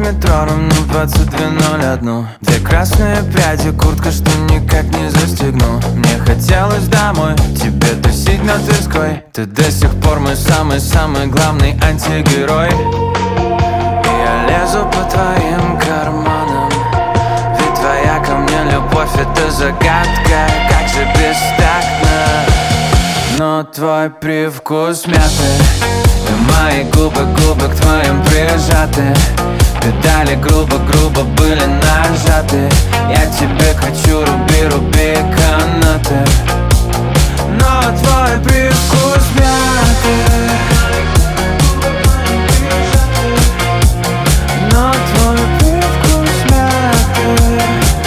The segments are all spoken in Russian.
метро ровно 22:01. Две красные пряди, куртка, что никак не застегну. Мне хотелось домой, тебе тусить на Тверской. Ты до сих пор мой самый-самый главный антигерой. И я лезу по твоим карманам, ведь твоя ко мне любовь — это загадка. Как же бестактно, но твой привкус мяты, и мои губы к твоим прижаты. Педали грубо были нажаты. Я тебе хочу, руби канаты, но твой привкус мяты, но твой привкус мяты.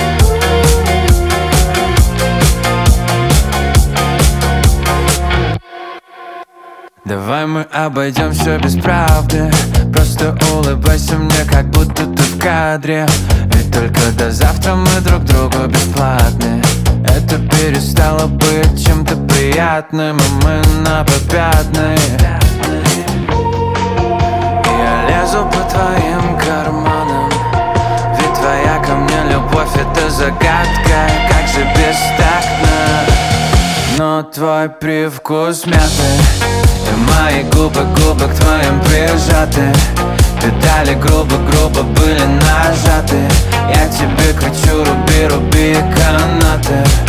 Давай мы обойдем все без правды. Просто улыбайся мне, как будто ты в кадре. Ведь только до завтра мы друг другу бесплатны. Это перестало быть чем-то приятным, и мы на попятные. И я лезу по твоим карманам, ведь твоя ко мне любовь — это загадка. Как же бестактно, но твой привкус мяты, и мои губы к твоим прижаты. Педали грубо были нажаты. Я тебе кричу, руби канаты.